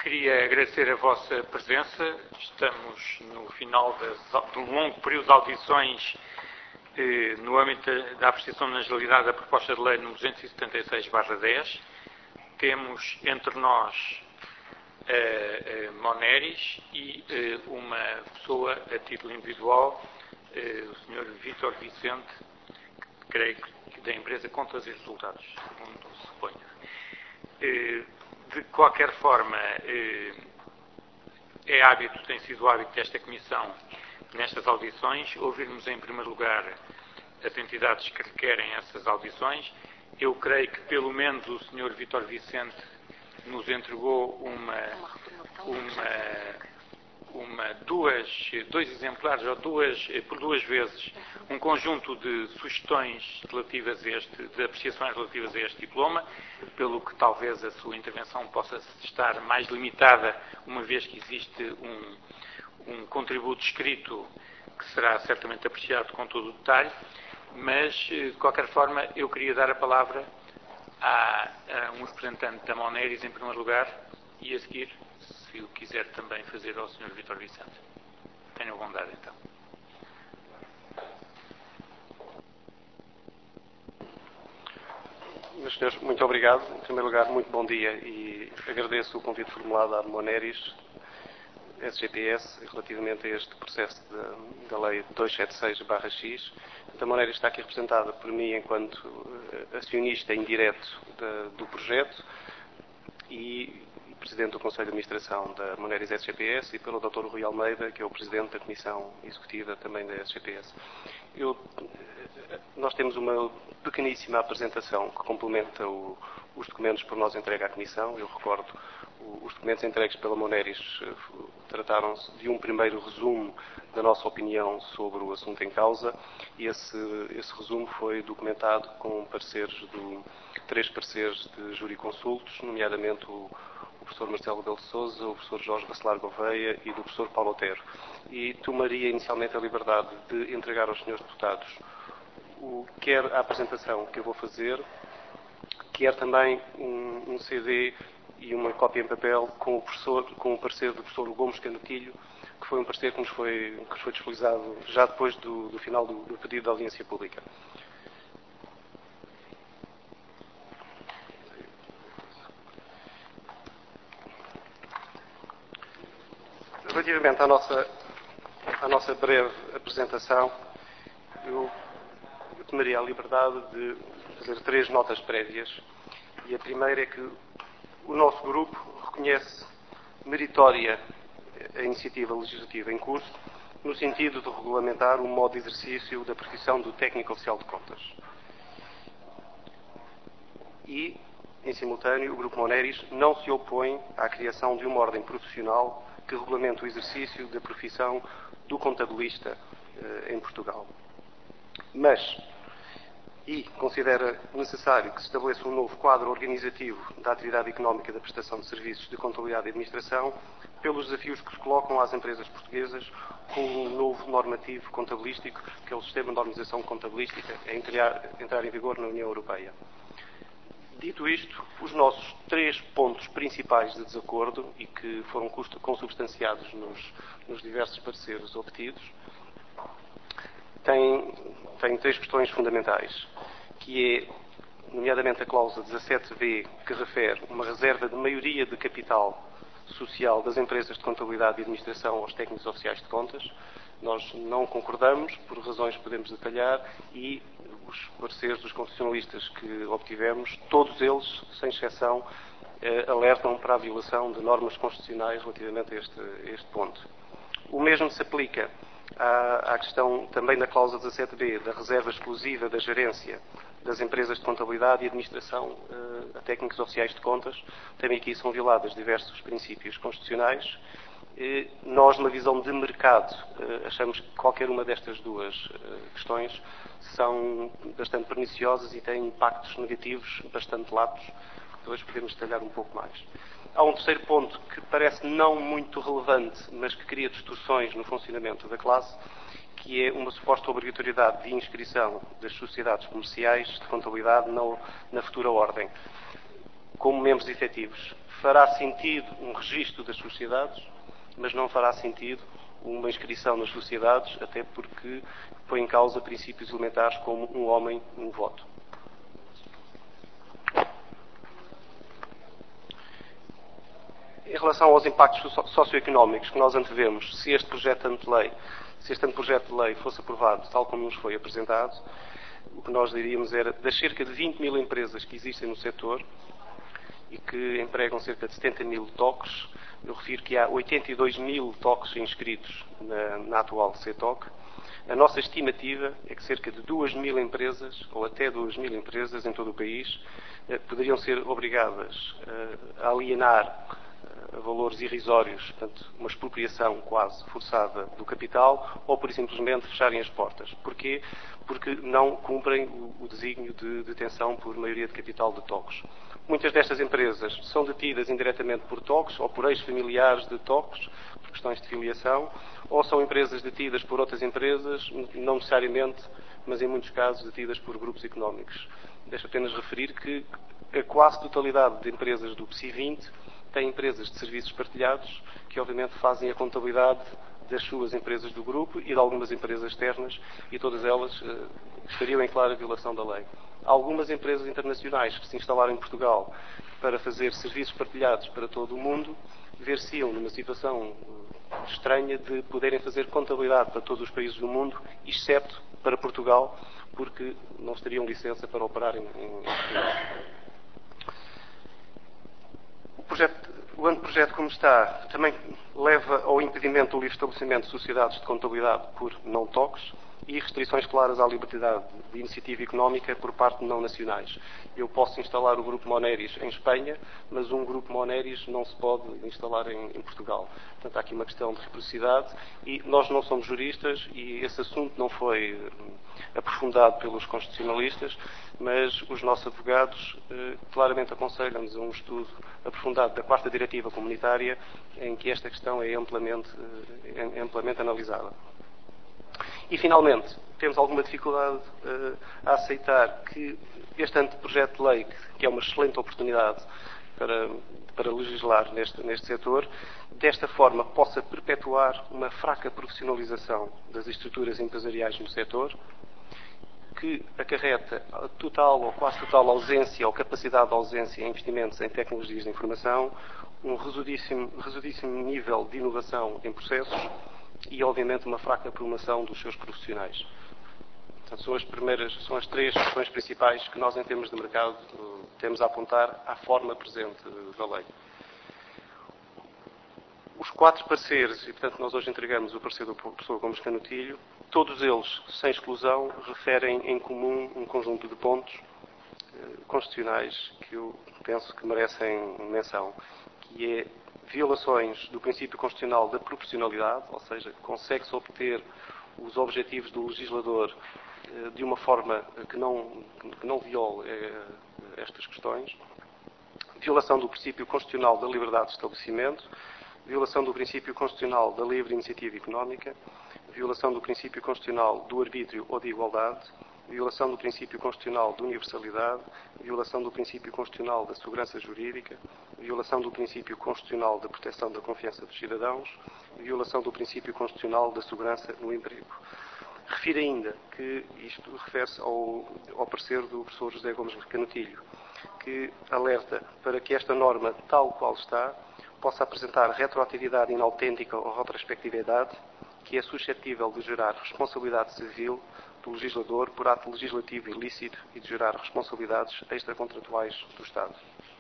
queria agradecer a vossa presença. Estamos no final de um longo período de audições no âmbito da apreciação na generalidade da proposta de lei número 276/10. Temos entre nós a Moneris e uma pessoa a título individual, o Sr. Vítor Vicente, creio que da empresa Contas e Resultados, segundo suponho. De qualquer forma, tem sido hábito desta Comissão, nestas audições, ouvirmos em primeiro lugar as entidades que requerem essas audições. Eu creio que pelo menos o Sr. Vítor Vicente nos entregou dois exemplares, ou por duas vezes, um conjunto de sugestões relativas de apreciações relativas a este diploma, pelo que talvez a sua intervenção possa estar mais limitada, uma vez que existe um contributo escrito que será certamente apreciado com todo o detalhe, mas, de qualquer forma, eu queria dar a palavra a um representante da Moneris, em primeiro lugar, e a seguir, se o quiser também fazer ao Sr. Vítor Vicente. Tenha a bondade, então. Meus senhores, muito obrigado. Em primeiro lugar, muito bom dia e agradeço o convite formulado à Moneris, SGPS, relativamente a este processo da Lei 276/X. A Moneris está aqui representada por mim enquanto acionista indireto do projeto e Presidente do Conselho de Administração da Moneris SGPS e pelo Dr. Rui Almeida, que é o Presidente da Comissão Executiva também da SGPS. Nós temos uma pequeníssima apresentação que complementa os documentos por nós entregue à Comissão. Eu recordo, os documentos entregues pela Moneris trataram-se de um primeiro resumo da nossa opinião sobre o assunto em causa e esse resumo foi documentado com três pareceres de juriconsultos, nomeadamente o professor Marcelo Rebelo de Sousa, o professor Jorge Bacelar Gouveia e do professor Paulo Otero. E tomaria inicialmente a liberdade de entregar aos senhores deputados quer a apresentação que eu vou fazer, quer também um CD e uma cópia em papel com o parecer do professor Gomes Canutilho, que foi um parecer que nos foi disponibilizado já depois do final do pedido de audiência pública. Relativamente à nossa breve apresentação, eu tomaria a liberdade de fazer 3 notas prévias. E a primeira é que o nosso grupo reconhece meritória a iniciativa legislativa em curso, no sentido de regulamentar o modo de exercício da profissão do técnico oficial de contas. E, em simultâneo, o Grupo Moneris não se opõe à criação de uma ordem profissional que regulamente o exercício da profissão do contabilista em Portugal. E considera necessário que se estabeleça um novo quadro organizativo da atividade económica da prestação de serviços de contabilidade e administração pelos desafios que se colocam às empresas portuguesas com um novo normativo contabilístico, que é o Sistema de Normalização Contabilística, a entrar em vigor na União Europeia. Dito isto, os nossos 3 pontos principais de desacordo e que foram consubstanciados nos diversos pareceres obtidos têm 3 questões fundamentais, que é, nomeadamente, a cláusula 17b, que refere uma reserva de maioria de capital social das empresas de contabilidade e administração aos técnicos oficiais de contas. Nós não concordamos, por razões que podemos detalhar, e os pareceres dos constitucionalistas que obtivemos, todos eles, sem exceção, alertam para a violação de normas constitucionais relativamente a este ponto. O mesmo se aplica à questão também da cláusula 17b, da reserva exclusiva da gerência das empresas de contabilidade e administração a técnicos oficiais de contas. Também aqui são violados diversos princípios constitucionais. Nós, na visão de mercado, achamos que qualquer uma destas 2 questões são bastante perniciosas e têm impactos negativos bastante latos, que depois podemos detalhar um pouco mais. Há um terceiro ponto que parece não muito relevante, mas que cria distorções no funcionamento da classe, que é uma suposta obrigatoriedade de inscrição das sociedades comerciais de contabilidade na futura ordem, como membros efetivos. fará sentido um registro das sociedades, mas não fará sentido uma inscrição nas sociedades, até porque põe em causa princípios elementares como um homem, um voto. Em relação aos impactos socioeconómicos que nós antevemos, se este anteprojeto de lei fosse aprovado tal como nos foi apresentado, o que nós diríamos era, das cerca de 20 mil empresas que existem no setor e que empregam cerca de 70 mil toques, eu refiro que há 82 mil toques inscritos na atual CETOC. A nossa estimativa é que cerca de 2 mil empresas, ou até 2 mil empresas em todo o país, poderiam ser obrigadas a alienar a valores irrisórios, portanto, uma expropriação quase forçada do capital, ou por simplesmente fecharem as portas. Porquê? Porque não cumprem o desígnio de detenção por maioria de capital de toques. Muitas destas empresas são detidas indiretamente por toques ou por ex-familiares de toques, por questões de filiação, ou são empresas detidas por outras empresas, não necessariamente, mas em muitos casos detidas por grupos económicos. Deixo apenas referir que a quase totalidade de empresas do PSI 20 têm empresas de serviços partilhados que obviamente fazem a contabilidade das suas empresas do grupo e de algumas empresas externas, e todas elas estariam em clara violação da lei. Há algumas empresas internacionais que se instalaram em Portugal para fazer serviços partilhados para todo o mundo, ver-se-iam numa situação estranha de poderem fazer contabilidade para todos os países do mundo, exceto para Portugal, porque não teriam licença para operar em Portugal. O anteprojeto, como está, também leva ao impedimento do livre estabelecimento de sociedades de contabilidade por não toques e restrições claras à liberdade de iniciativa económica por parte de não nacionais. Eu posso instalar o Grupo Moneris em Espanha, mas um Grupo Moneris não se pode instalar em Portugal. Portanto, há aqui uma questão de reciprocidade e nós não somos juristas e esse assunto não foi aprofundado pelos constitucionalistas, mas os nossos advogados claramente aconselham-nos a um estudo aprofundado da quarta diretiva comunitária em que esta questão é amplamente analisada. E, finalmente, temos alguma dificuldade a aceitar que este anteprojeto de lei, que é uma excelente oportunidade para legislar neste setor, desta forma possa perpetuar uma fraca profissionalização das estruturas empresariais no setor, que acarreta a total ou quase total ausência ou capacidade de ausência em investimentos em tecnologias de informação, um resudíssimo nível de inovação em processos e, obviamente, uma fraca promoção dos seus profissionais. Portanto, são as três questões principais que nós, em termos de mercado, temos a apontar à forma presente da lei. Os 4 pareceres, e portanto nós hoje entregamos o parecer do professor Gomes Canutilho, todos eles, sem exclusão, referem em comum um conjunto de pontos constitucionais que eu penso que merecem menção, que é violações do princípio constitucional da proporcionalidade, ou seja, consegue-se obter os objetivos do legislador de uma forma que não viole estas questões, violação do princípio constitucional da liberdade de estabelecimento, violação do princípio constitucional da livre iniciativa económica, violação do princípio constitucional do arbítrio ou de igualdade, violação do princípio constitucional de universalidade, violação do princípio constitucional da segurança jurídica, violação do princípio constitucional da proteção da confiança dos cidadãos, violação do princípio constitucional da segurança no emprego. Refiro ainda que isto refere-se ao parecer do professor José Gomes Canutilho, que alerta para que esta norma, tal qual está, possa apresentar retroatividade inautêntica ou retrospectividade, que é suscetível de gerar responsabilidade civil do legislador por ato legislativo ilícito e de gerar responsabilidades extracontratuais do Estado.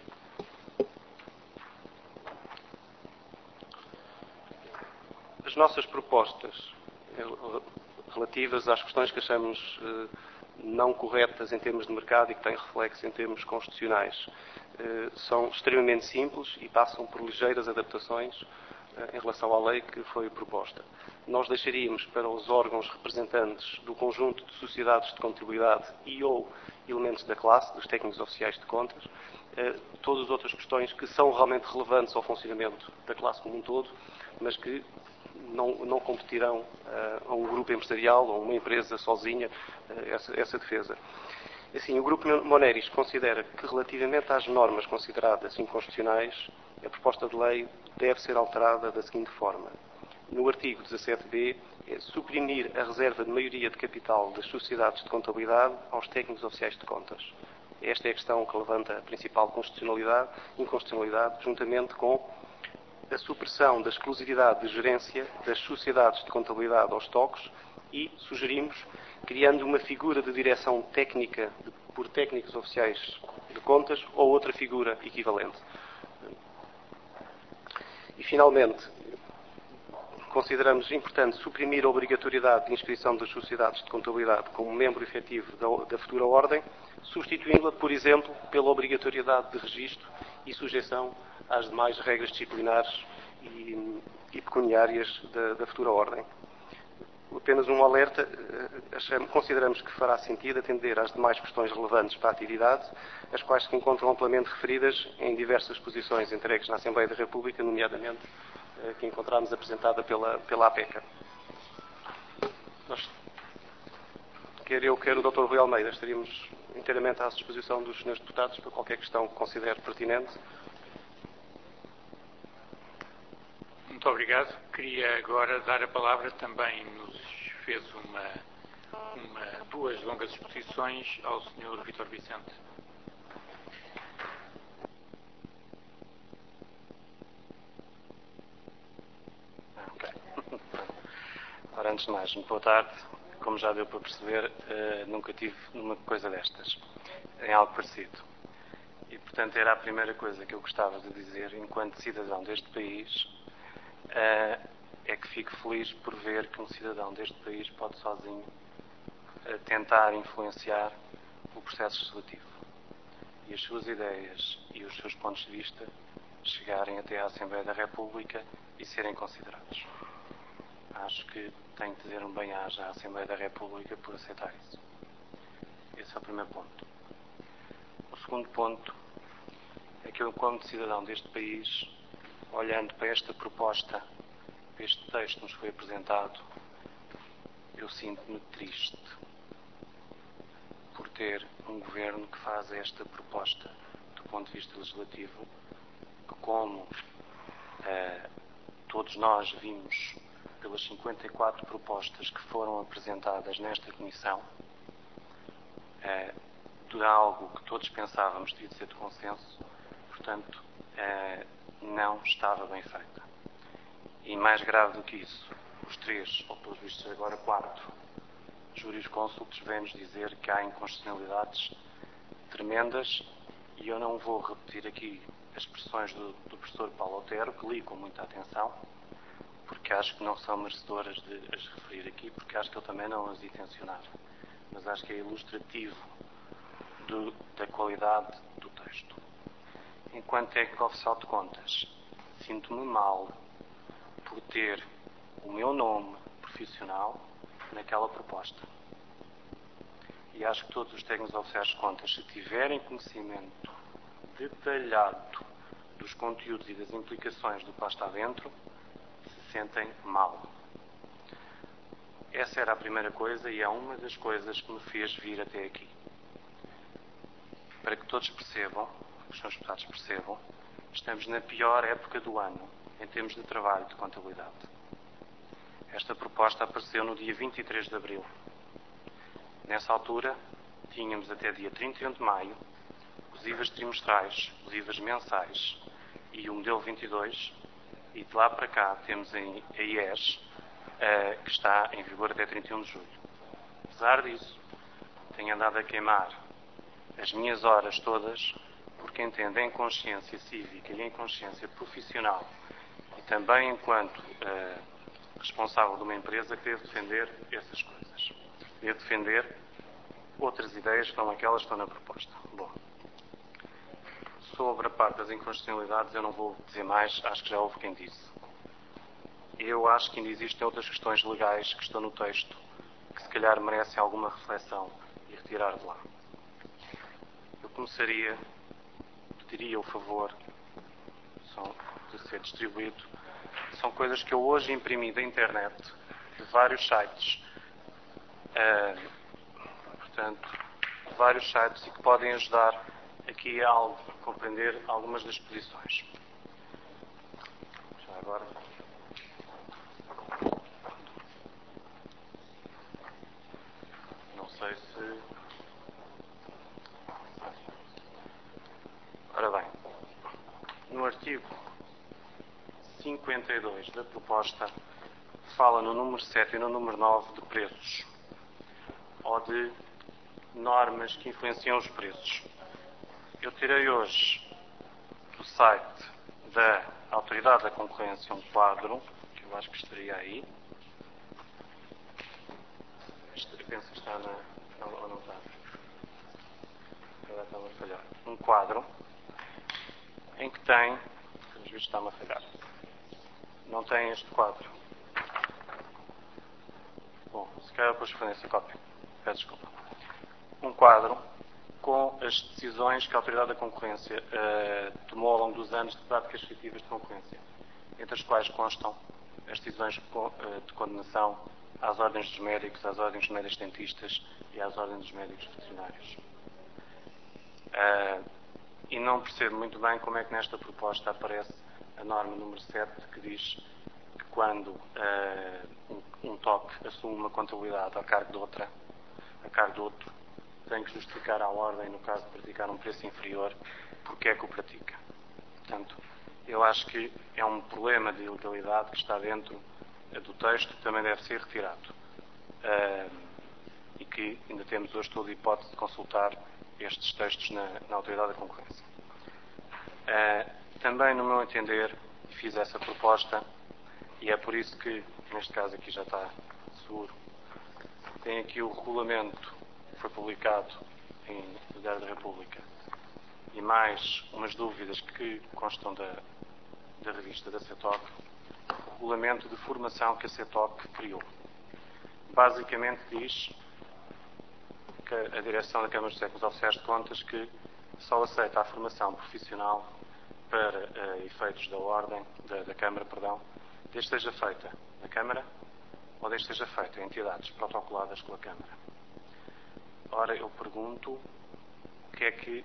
As nossas propostas relativas às questões que achamos não corretas em termos de mercado e que têm reflexo em termos constitucionais são extremamente simples e passam por ligeiras adaptações em relação à lei que foi proposta. Nós deixaríamos para os órgãos representantes do conjunto de sociedades de contabilidade e ou elementos da classe, dos técnicos oficiais de contas, todas as outras questões que são realmente relevantes ao funcionamento da classe como um todo, mas que não competirão a um grupo empresarial ou a uma empresa sozinha essa defesa. Assim, o Grupo Moneris considera que, relativamente às normas consideradas inconstitucionais, a proposta de lei deve ser alterada da seguinte forma. No artigo 17b, é suprimir a reserva de maioria de capital das sociedades de contabilidade aos técnicos oficiais de contas. Esta é a questão que levanta a principal inconstitucionalidade, juntamente com a supressão da exclusividade de gerência das sociedades de contabilidade aos TOCs e sugerimos criando uma figura de direção técnica por técnicos oficiais de contas ou outra figura equivalente. E, finalmente, consideramos importante suprimir a obrigatoriedade de inscrição das sociedades de contabilidade como membro efetivo da futura ordem, substituindo-a, por exemplo, pela obrigatoriedade de registro e sujeição às demais regras disciplinares e pecuniárias da futura ordem. Apenas um alerta, consideramos que fará sentido atender às demais questões relevantes para a atividade, as quais se encontram amplamente referidas em diversas exposições entregues na Assembleia da República, nomeadamente que encontramos apresentada pela APECA. Quer eu, quer o Dr. Rui Almeida, estaríamos inteiramente à disposição dos senhores deputados para qualquer questão que considere pertinente. Muito obrigado. Queria agora dar a palavra, também nos fez duas longas exposições, ao Sr. Vítor Vicente. Ora, antes de mais, boa tarde. Como já deu para perceber, nunca tive numa coisa destas, em algo parecido. E, portanto, era a primeira coisa que eu gostava de dizer, enquanto cidadão deste país, é que fico feliz por ver que um cidadão deste país pode sozinho tentar influenciar o processo legislativo. E as suas ideias e os seus pontos de vista chegarem até à Assembleia da República e serem considerados. Acho que tenho que dizer um bem-aja à Assembleia da República por aceitar isso. Esse é o primeiro ponto. O segundo ponto é que eu, como cidadão deste país, olhando para esta proposta, para este texto que nos foi apresentado, eu sinto-me triste por ter um governo que faz esta proposta do ponto de vista legislativo, que, como todos nós vimos pelas 54 propostas que foram apresentadas nesta comissão, de algo que todos pensávamos devia ser de consenso, portanto, não estava bem feita. E mais grave do que isso, os 3, ou pelos vistos agora 4, jurisconsultos vêm-nos dizer que há inconstitucionalidades tremendas, e eu não vou repetir aqui as expressões do professor Paulo Otero, que li com muita atenção, porque acho que não são merecedoras de as referir aqui, porque acho que ele também não as intencionava. Mas acho que é ilustrativo da qualidade do texto. Enquanto técnico oficial de contas, sinto-me mal por ter o meu nome profissional naquela proposta. E acho que todos os técnicos oficiais de contas, se tiverem conhecimento detalhado dos conteúdos e das implicações do que lá está dentro, se sentem mal. Essa era a primeira coisa e é uma das coisas que me fez vir até aqui. Para que todos percebam, que os senhores deputados percebam, estamos na pior época do ano em termos de trabalho de contabilidade. Esta proposta apareceu no dia 23 de abril. Nessa altura, tínhamos até dia 31 de maio os IVAs trimestrais, os IVAs mensais e o modelo 22, e de lá para cá temos a IES, que está em vigor até 31 de julho. Apesar disso, tenho andado a queimar as minhas horas todas, porque entendo em consciência cívica e em consciência profissional, e também enquanto responsável de uma empresa, que devo defender essas coisas. Devo defender outras ideias que são aquelas que estão na proposta. Bom, sobre a parte das inconstitucionalidades eu não vou dizer mais, acho que já houve quem disse. Eu acho que ainda existem outras questões legais que estão no texto, que se calhar merecem alguma reflexão e retirar de lá. Eu começaria, pediria o favor de ser distribuído. São coisas que eu hoje imprimi da internet, de vários sites, vários sites, e que podem ajudar aqui a compreender algumas das posições. 52 da proposta fala no número 7 e no número 9 de preços ou de normas que influenciam os preços. Eu tirei hoje do site da Autoridade da Concorrência um quadro, que eu acho que estaria aí. Eu penso que está ou não está. Agora está-me a falhar. Um quadro em que tem, pelos vistos está-me a falhar, não tem este quadro. Bom, se calhar depois vou fazer essa cópia. Peço desculpa. Um quadro com as decisões que a Autoridade da Concorrência tomou ao longo dos anos de práticas restritivas de concorrência, entre as quais constam as decisões de condenação às ordens dos médicos, às ordens dos médicos dentistas e às ordens dos médicos veterinários. E não percebo muito bem como é que nesta proposta aparece a norma número 7, que diz que quando um TOC assume uma contabilidade a cargo de outro, tem que justificar à ordem, no caso de praticar um preço inferior, porque é que o pratica. Portanto, eu acho que é um problema de ilegalidade que está dentro do texto, que também deve ser retirado. E que ainda temos hoje toda a hipótese de consultar estes textos na Autoridade da Concorrência. Também, no meu entender, fiz essa proposta, e é por isso que, neste caso aqui já está seguro, tem aqui o regulamento que foi publicado em Diário da República e mais umas dúvidas que constam da revista da CETOC, o regulamento de formação que a CETOC criou. Basicamente diz que a direção da Câmara dos Técnicos Oficiais de Contas que só aceita a formação profissional para efeitos da ordem, da Câmara, desde seja feita na Câmara ou desde seja feita em entidades protocoladas pela Câmara. Ora, eu pergunto o que é que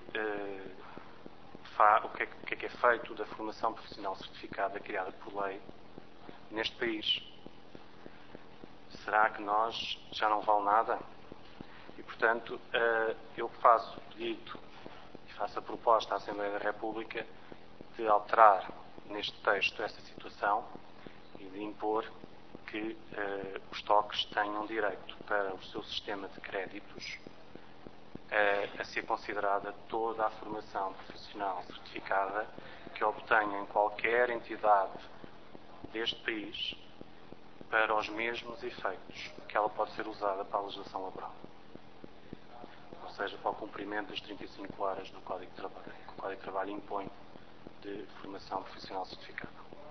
é feito da formação profissional certificada criada por lei neste país. Será que nós já não vale nada? E, portanto, eu faço o pedido e faço a proposta à Assembleia da República de alterar neste texto essa situação e de impor que os TOCs tenham direito para o seu sistema de créditos a ser considerada toda a formação profissional certificada que obtenha em qualquer entidade deste país para os mesmos efeitos que ela pode ser usada para a legislação laboral. Ou seja, para o cumprimento das 35 horas do Código de Trabalho, que o Código de Trabalho impõe de formação profissional certificada.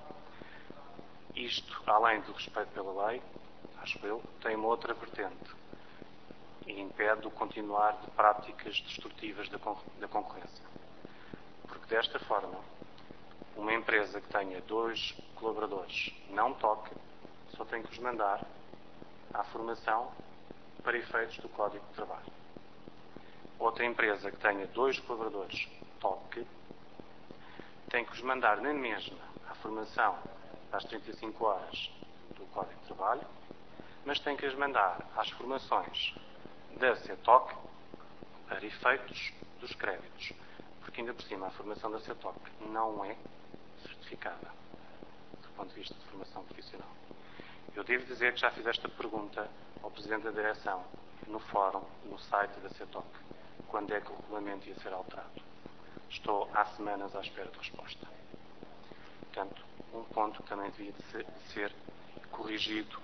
Isto, além do respeito pela lei, acho eu, tem uma outra vertente e impede o continuar de práticas destrutivas da concorrência. Porque desta forma, uma empresa que tenha 2 colaboradores não TOC só tem que os mandar à formação para efeitos do Código de Trabalho. Outra empresa que tenha 2 colaboradores TOC tem que os mandar na mesma à formação às 35 horas do Código de Trabalho, mas tem que as mandar às formações da CETOC para efeitos dos créditos. Porque ainda por cima a formação da CETOC não é certificada do ponto de vista de formação profissional. Eu devo dizer que já fiz esta pergunta ao Presidente da Direção no fórum, no site da CETOC, quando é que o regulamento ia ser alterado. Estou há semanas à espera de resposta. Portanto, um ponto que também devia de ser corrigido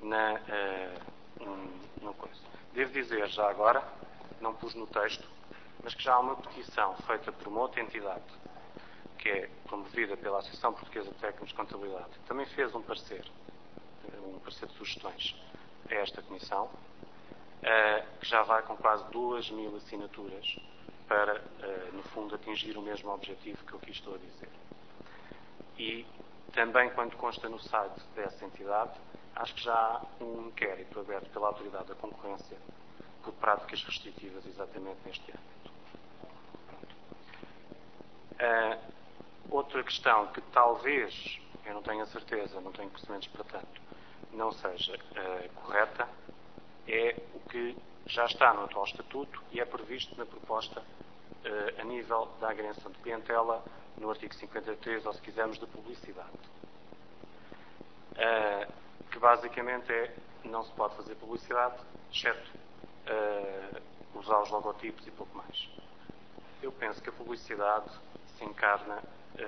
no coisa. Devo dizer já agora, não pus no texto, mas que já há uma petição feita por uma outra entidade, que é promovida pela Associação Portuguesa de Técnicos de Contabilidade, que também fez um parecer de sugestões a esta Comissão, que já vai com quase 2.000 assinaturas para, no fundo, atingir o mesmo objetivo que eu aqui estou a dizer. E também, quando consta no site dessa entidade, acho que já há um inquérito aberto pela Autoridade da Concorrência por práticas restritivas exatamente neste âmbito. Outra questão que talvez, eu não tenho a certeza, não tenho conhecimentos para tanto, não seja correta, é o que já está no atual Estatuto e é previsto na proposta a nível da agremiação de clientela no artigo 53, ou se quisermos, de publicidade. que basicamente não se pode fazer publicidade, exceto usar os logotipos e pouco mais. Eu penso que a publicidade se encarna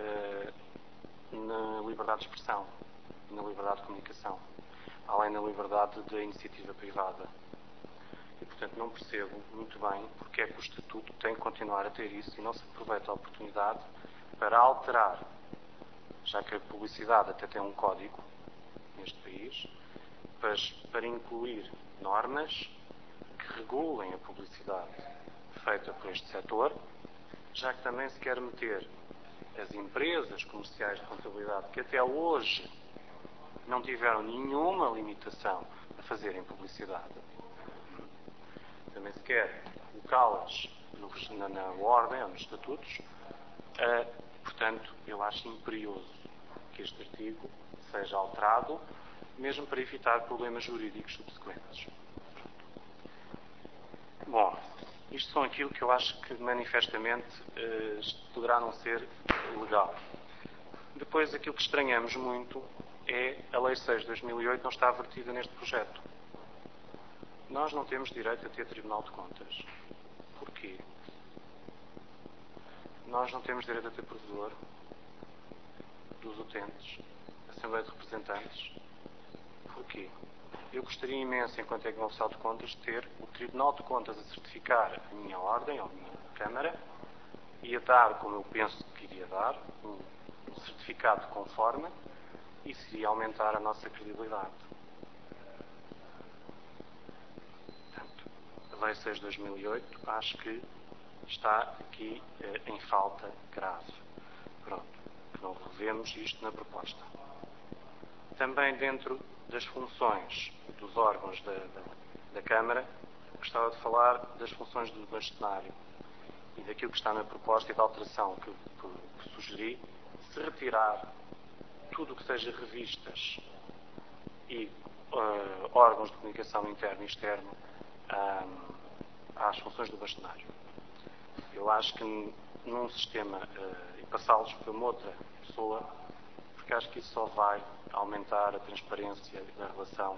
na liberdade de expressão, na liberdade de comunicação, além da liberdade da iniciativa privada. E, portanto, não percebo muito bem porque é que o Estatuto tem que continuar a ter isso e não se aproveita a oportunidade para alterar, já que a publicidade até tem um código neste país, para incluir normas que regulem a publicidade feita por este setor, já que também se quer meter as empresas comerciais de contabilidade que até hoje não tiveram nenhuma limitação a fazerem publicidade. Também se quer colocá-las na ordem ou nos estatutos. Portanto, eu acho imperioso que este artigo seja alterado, mesmo para evitar problemas jurídicos subsequentes. Bom, isto são aquilo que eu acho que manifestamente poderá não ser legal. Depois, aquilo que estranhamos muito é a Lei 6 de 2008 não está vertida neste projeto. Nós não temos direito a ter Tribunal de Contas. Porquê? Nós não temos direito a ter provedor dos utentes, Assembleia de Representantes. Porquê? Eu gostaria imenso, enquanto é oficial de contas, de ter o Tribunal de Contas a certificar a minha ordem, ou a minha Câmara, e a dar, como eu penso que iria dar, um certificado conforme, e isso iria aumentar a nossa credibilidade. Portanto, a Lei 6 de 2008, acho que está aqui em falta grave. Pronto, que não revemos isto na proposta. Também dentro das funções dos órgãos da Câmara, gostava de falar das funções do bastonário e daquilo que está na proposta e da alteração que sugeri, se retirar tudo o que seja revistas e órgãos de comunicação interno e externo às funções do bastonário. Eu acho que num sistema, e passá-los para uma outra pessoa, porque acho que isso só vai aumentar a transparência da relação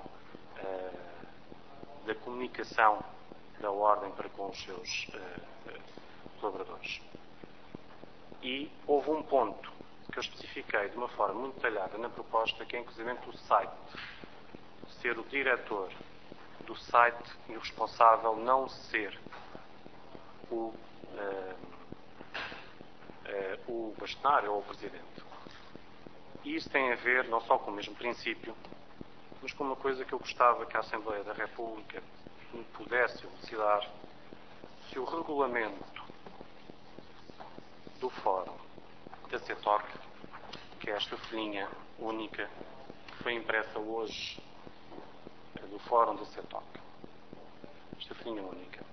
da comunicação da ordem para com os seus colaboradores. E houve um ponto que eu especifiquei de uma forma muito detalhada na proposta, que é inclusive o site. Ser o diretor do site e o responsável não ser o bastonário ou o presidente. E isso tem a ver não só com o mesmo princípio, mas com uma coisa que eu gostava que a Assembleia da República me pudesse elucidar: se o regulamento do Fórum da CETOC, que é esta folhinha única que foi impressa hoje do Fórum da CETOC, esta folhinha única,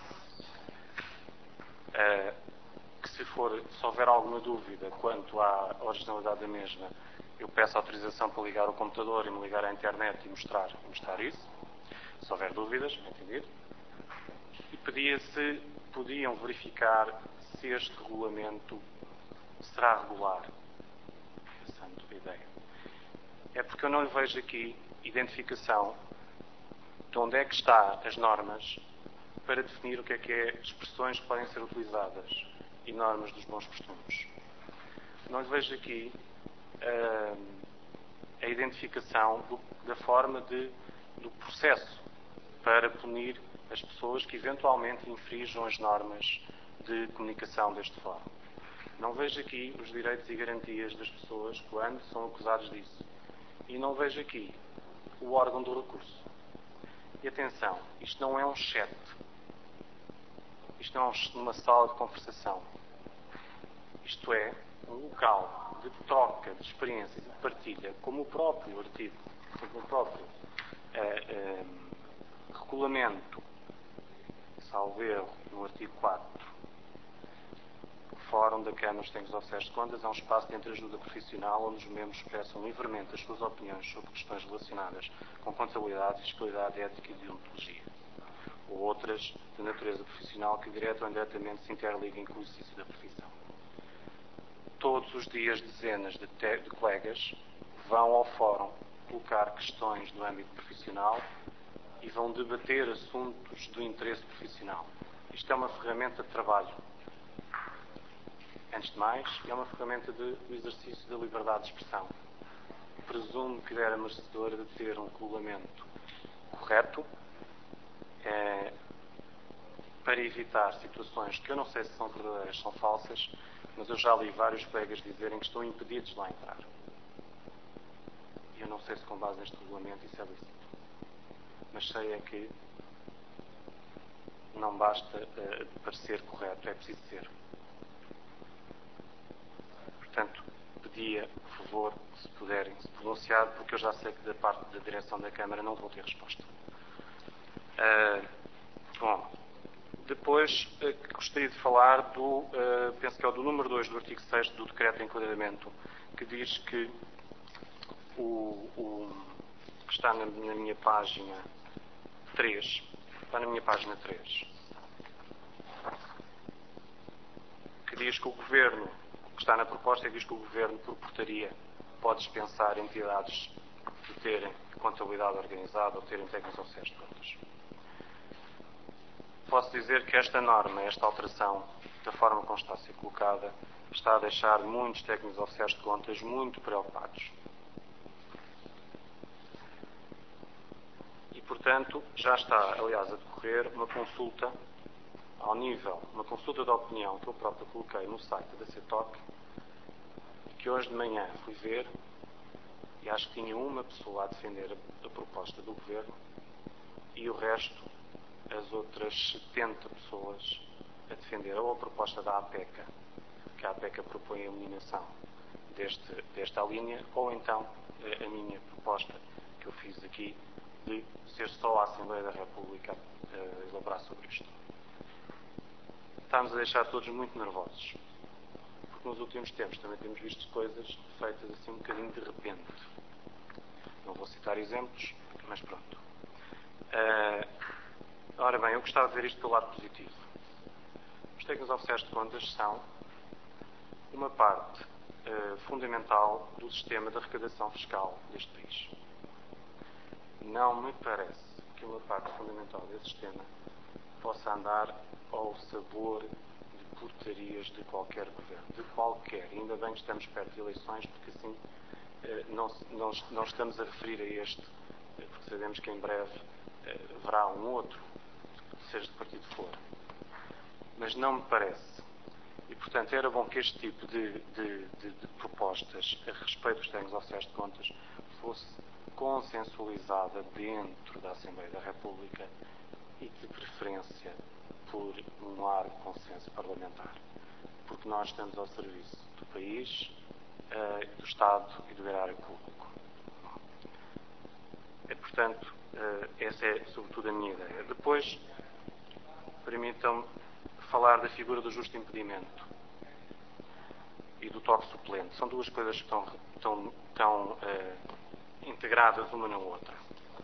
que se houver alguma dúvida quanto à originalidade da mesma, eu peço autorização para ligar o computador e me ligar à internet e mostrar isso, se houver dúvidas, entendido? E pedia se podiam verificar se este regulamento será regular, passando a ideia. É porque eu não lhe vejo aqui identificação de onde é que está as normas para definir o que é expressões que podem ser utilizadas e normas dos bons costumes. Não lhe vejo aqui a identificação da forma do processo para punir as pessoas que eventualmente infringam as normas de comunicação deste fórum. Não vejo aqui os direitos e garantias das pessoas quando são acusados disso. E não vejo aqui o órgão do recurso. E atenção, isto não é um chat. Isto não é uma sala de conversação. Isto é um local de troca de experiências e de partilha, como o próprio artigo, como o próprio regulamento, salvo erro, no artigo 4, o Fórum da Câmara dos Técnicos Oficiais de Contas é um espaço de entreajuda profissional onde os membros expressam livremente as suas opiniões sobre questões relacionadas com contabilidade, fiscalidade, ética e deontologia, ou outras de natureza profissional que direta ou indiretamente se interliguem com o exercício da profissão. Todos os dias dezenas de colegas vão ao Fórum colocar questões do âmbito profissional e vão debater assuntos do interesse profissional. Isto é uma ferramenta de trabalho. Antes de mais, é uma ferramenta do exercício da liberdade de expressão. Presumo que era merecedora de ter um regulamento correto, para evitar situações que eu não sei se são verdadeiras ou são falsas, mas eu já li vários colegas dizerem que estão impedidos de lá entrar. E eu não sei se com base neste regulamento isso é lícito. Mas sei é que não basta parecer correto, é preciso ser. Portanto, pedia, por favor, se puderem se pronunciar, porque eu já sei que da parte da direção da Câmara não vou ter resposta. Bom, depois gostaria de falar do, penso que é o do número 2 do artigo 6º do decreto de enquadramento, que diz que que está na minha página 3, que diz que o Governo, que está na proposta, diz que o Governo, por portaria, pode dispensar entidades de terem contabilidade organizada ou terem técnicos oficiais de contas. Posso dizer que esta norma, esta alteração, da forma como está a ser colocada, está a deixar muitos técnicos oficiais de contas muito preocupados. E, portanto, já está, aliás, a decorrer uma consulta uma consulta de opinião que eu próprio coloquei no site da CETOC, que hoje de manhã fui ver, e acho que tinha uma pessoa a defender a proposta do Governo, e o resto, as outras 70 pessoas, a defender ou a proposta da APECA, que a APECA propõe a eliminação desta linha, ou então a minha proposta, que eu fiz aqui, de ser só a Assembleia da República a elaborar sobre isto. Está-nos a deixar todos muito nervosos, porque nos últimos tempos também temos visto coisas feitas assim um bocadinho de repente. Não vou citar exemplos, mas pronto. Ora bem, eu gostava de ver isto pelo lado positivo. Os técnicos oficiais de contas são uma parte fundamental do sistema de arrecadação fiscal deste país. Não me parece que uma parte fundamental desse sistema possa andar ao sabor de portarias de qualquer governo. De qualquer. Ainda bem que estamos perto de eleições, porque assim não estamos a referir a este, porque sabemos que em breve haverá um outro, seja de partido for. Mas não me parece. E, portanto, era bom que este tipo de propostas a respeito dos técnicos oficiais de contas fosse consensualizada dentro da Assembleia da República e, de preferência, por um largo consenso parlamentar. Porque nós estamos ao serviço do país, do Estado e do erário público. Portanto, essa é, sobretudo, a minha ideia. Depois, permitam-me falar da figura do justo impedimento e do toque suplente. São duas coisas que estão integradas uma na outra.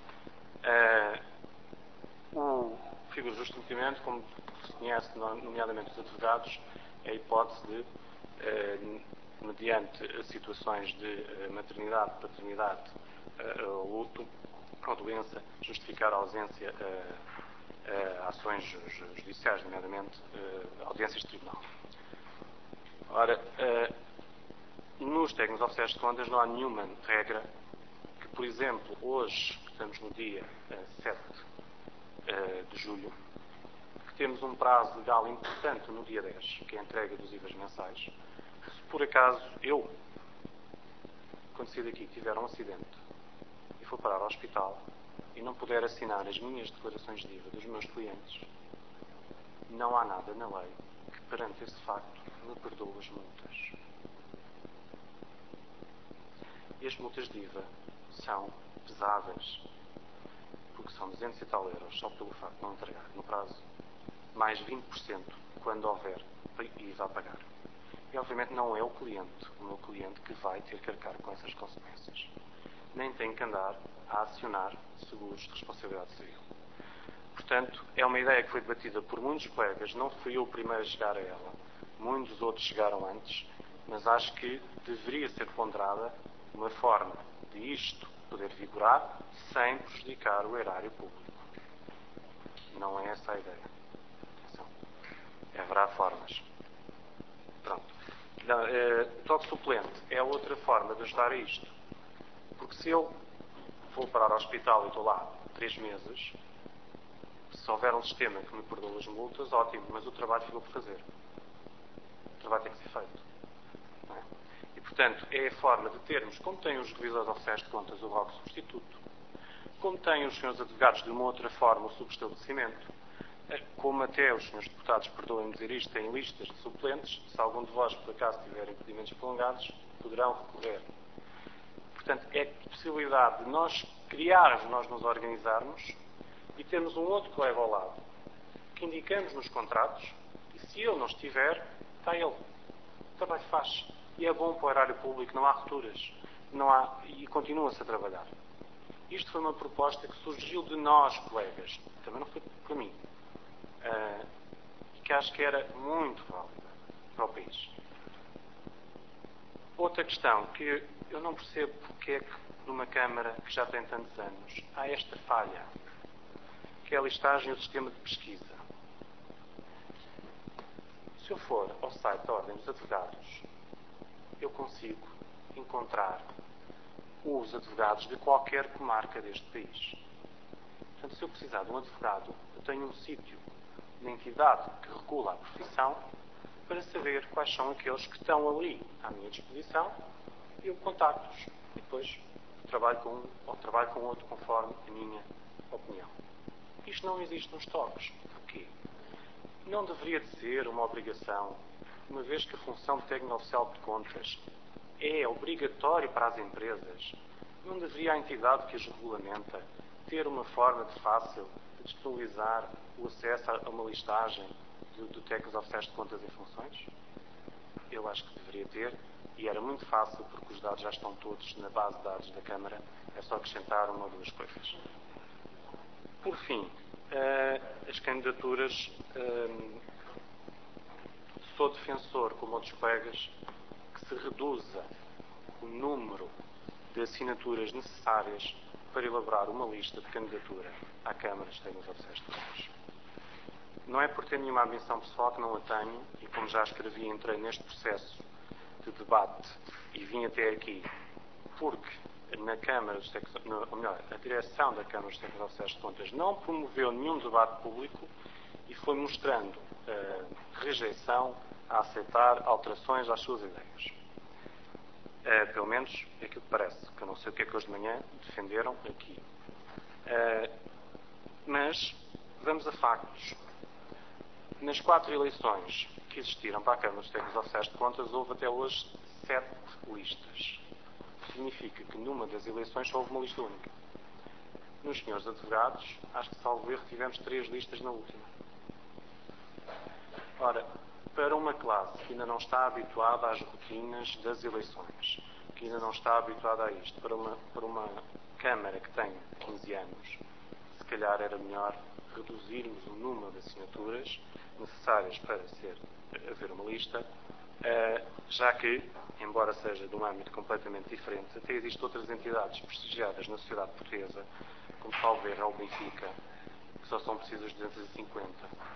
A figura do justo impedimento, como se conhece, nomeadamente os advogados, é a hipótese de, mediante situações de maternidade, paternidade, luto ou doença, justificar a ausência a ações judiciais, nomeadamente audiências de tribunal. Ora, nos técnicos oficiais de contas não há nenhuma regra que, por exemplo, hoje, estamos no dia 7 de julho, que temos um prazo legal importante no dia 10, que é a entrega dos IVAs mensais. Se por acaso eu, quando sair daqui, tiver um acidente e for parar ao hospital e não puder assinar as minhas declarações de IVA dos meus clientes, não há nada na lei que, perante esse facto, me perdoe as multas. E as multas de IVA são pesadas, porque são 200 e tal euros só pelo facto de não entregar no prazo, mais 20% quando houver IVA a pagar. E obviamente não é o meu cliente que vai ter que arcar com essas consequências. Nem tem que andar a acionar seguros de responsabilidade civil. Portanto, é uma ideia que foi debatida por muitos colegas, não fui eu o primeiro a chegar a ela, muitos outros chegaram antes, mas acho que deveria ser ponderada uma forma de isto poder vigorar sem prejudicar o erário público. Não é essa a ideia. Atenção. Haverá formas. Pronto. O toque suplente é outra forma de ajudar a isto. Porque se eu vou parar ao hospital e estou lá 3 meses, se houver um sistema que me perdoa as multas, ótimo, mas o trabalho ficou por fazer. O trabalho tem que ser feito. Não é? E, portanto, é a forma de termos, como têm os revisores oficiais de contas, o ROC substituto, como têm os senhores advogados de uma outra forma o subestabelecimento, como até os senhores deputados, perdoem-me dizer isto, têm listas de suplentes, se algum de vós, por acaso, tiver impedimentos prolongados, poderão recorrer. Portanto, é a possibilidade de nós criarmos, nós nos organizarmos e termos um outro colega ao lado, que indicamos nos contratos, e se ele não estiver, está ele. O trabalho faz. E é bom para o erário público, não há rupturas, e continua-se a trabalhar. Isto foi uma proposta que surgiu de nós, colegas, também não foi por mim, e que acho que era muito válida para o país. Outra questão que eu não percebo porque é que numa Câmara que já tem tantos anos há esta falha, que é a listagem e o sistema de pesquisa. Se eu for ao site da Ordem dos Advogados, eu consigo encontrar os advogados de qualquer comarca deste país. Portanto, se eu precisar de um advogado, eu tenho um sítio na entidade que regula a profissão para saber quais são aqueles que estão ali à minha disposição e eu contacto-os. E depois trabalho com um ou trabalho com outro conforme a minha opinião. Isto não existe nos toques. Porquê? Não deveria de ser uma obrigação, uma vez que a função de técnico oficial de contas é obrigatório para as empresas, não deveria a entidade que as regulamenta ter uma forma de fácil de disponibilizar o acesso a uma listagem de técnicos oficiais de contas e funções? Eu acho que deveria ter, e era muito fácil porque os dados já estão todos na base de dados da Câmara, é só acrescentar uma ou duas coisas. Por fim, as candidaturas, sou defensor, como outros colegas, que se reduza o número de assinaturas necessárias para elaborar uma lista de candidatura à Câmara dos Técnicos Oficiais de Contas. Não é por ter nenhuma ambição pessoal que não a tenho, e como já escrevi, entrei neste processo de debate e vim até aqui, porque na Câmara dos Técnicos, ou melhor, a direção da Câmara dos Técnicos Oficiais de Contas não promoveu nenhum debate público e foi mostrando rejeição a aceitar alterações às suas ideias. Pelo menos é aquilo que parece, que eu não sei o que é que hoje de manhã defenderam aqui. Mas vamos a factos. Nas 4 eleições que existiram para a Câmara dos Técnicos Oficiais de Contas, houve até hoje 7 listas. Significa que numa das eleições só houve uma lista única. Nos senhores advogados, acho que salvo erro, tivemos 3 listas na última. Ora, para uma classe que ainda não está habituada às rotinas das eleições, que ainda não está habituada a isto, para uma Câmara que tem 15 anos, se calhar era melhor reduzirmos o número de assinaturas necessárias para haver uma lista, já que, embora seja de um âmbito completamente diferente, até existem outras entidades prestigiadas na sociedade portuguesa, como talvez o Benfica, que só são precisas 250,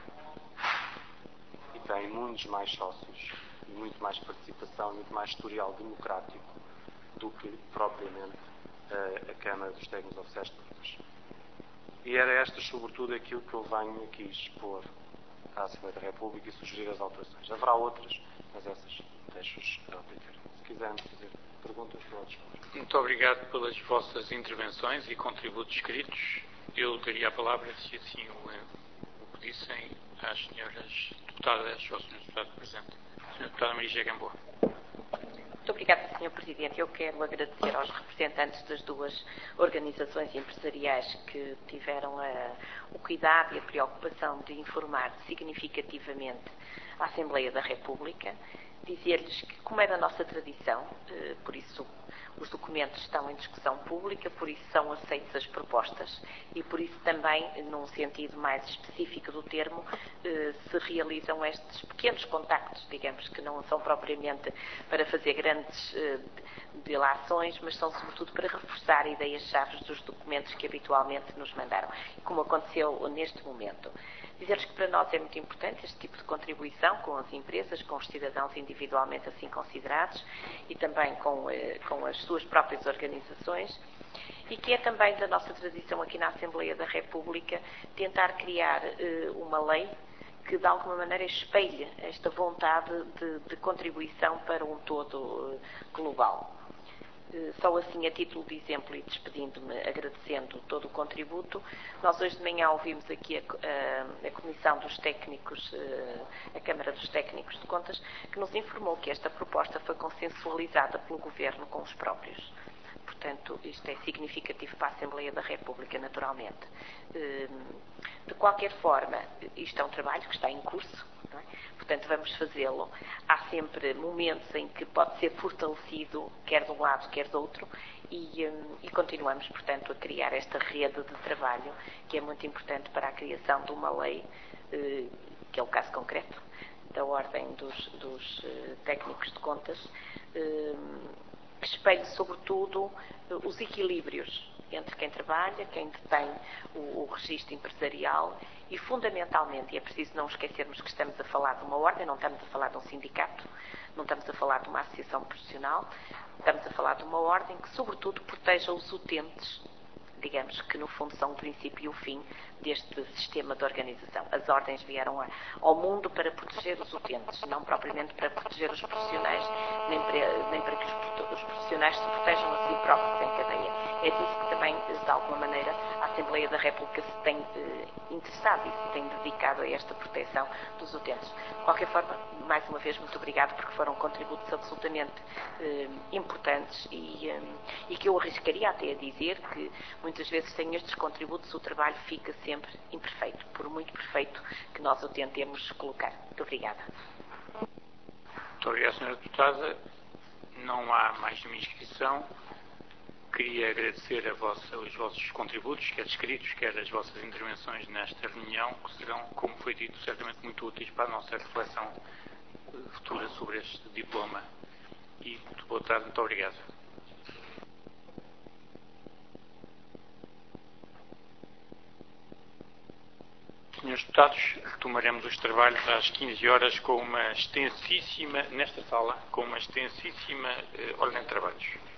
e tem muitos mais sócios, e muito mais participação, e muito mais historial democrático do que propriamente a Câmara dos Técnicos Oficiais de Contas. E era estas, sobretudo, aquilo que eu venho aqui expor à Assembleia da República e sugerir as alterações. Haverá outras, mas essas deixo-os a obter. Se quiserem fazer perguntas, estou a dispor. Muito obrigado pelas vossas intervenções e contributos escritos. Eu daria a palavra, se assim o pedissem, às senhoras deputadas ou ao senhor deputado presente. Senhora deputada Maria Gamboa. Muito obrigada, Sr. Presidente. Eu quero agradecer aos representantes das 2 organizações empresariais que tiveram o cuidado e a preocupação de informar significativamente a Assembleia da República. Dizer-lhes que, como é da nossa tradição, por isso os documentos estão em discussão pública, por isso são aceitas as propostas e por isso também, num sentido mais específico do termo, se realizam estes pequenos contactos, digamos, que não são propriamente para fazer grandes de ilações, mas são sobretudo para reforçar ideias-chave dos documentos que habitualmente nos mandaram, como aconteceu neste momento. Dizer-lhes que para nós é muito importante este tipo de contribuição com as empresas, com os cidadãos individualmente assim considerados e também com as suas próprias organizações, e que é também da nossa tradição aqui na Assembleia da República tentar criar uma lei que de alguma maneira espelhe esta vontade de contribuição para um todo global. Só assim, a título de exemplo e despedindo-me, agradecendo todo o contributo, nós hoje de manhã ouvimos aqui a Comissão dos Técnicos, a Câmara dos Técnicos de Contas, que nos informou que esta proposta foi consensualizada pelo Governo com os próprios. Portanto, isto é significativo para a Assembleia da República, naturalmente. De qualquer forma, isto é um trabalho que está em curso, não é? Portanto, vamos fazê-lo. Há sempre momentos em que pode ser fortalecido, quer de um lado, quer do outro, e continuamos, portanto, a criar esta rede de trabalho, que é muito importante para a criação de uma lei, que é o caso concreto, da Ordem dos Técnicos de Contas, que espelhe, sobretudo, os equilíbrios entre quem trabalha, quem detém o registro empresarial e, fundamentalmente, e é preciso não esquecermos que estamos a falar de uma ordem, não estamos a falar de um sindicato, não estamos a falar de uma associação profissional, estamos a falar de uma ordem que, sobretudo, proteja os utentes, digamos que, no fundo, são o princípio e o fim deste sistema de organização. As ordens vieram ao mundo para proteger os utentes, não propriamente para proteger os profissionais, nem para que os profissionais se protejam a si próprios em cadeia. É disso que também, de alguma maneira, a Assembleia da República se tem interessado e se tem dedicado a esta proteção dos utentes. De qualquer forma, mais uma vez, muito obrigado, porque foram contributos absolutamente importantes e que eu arriscaria até a dizer que muitas vezes sem estes contributos o trabalho fica sempre imperfeito, por muito perfeito que nós o tentemos colocar. Muito obrigada. Muito obrigado, Sra. Deputada. Não há mais nenhuma inscrição. Queria agradecer os vossos contributos, quer escritos, quer as vossas intervenções nesta reunião, que serão, como foi dito, certamente muito úteis para a nossa reflexão futura sobre este diploma. E muito boa tarde, muito obrigado. Senhores deputados, retomaremos os trabalhos às 15 horas com uma extensíssima, nesta sala, com uma extensíssima ordem de trabalhos.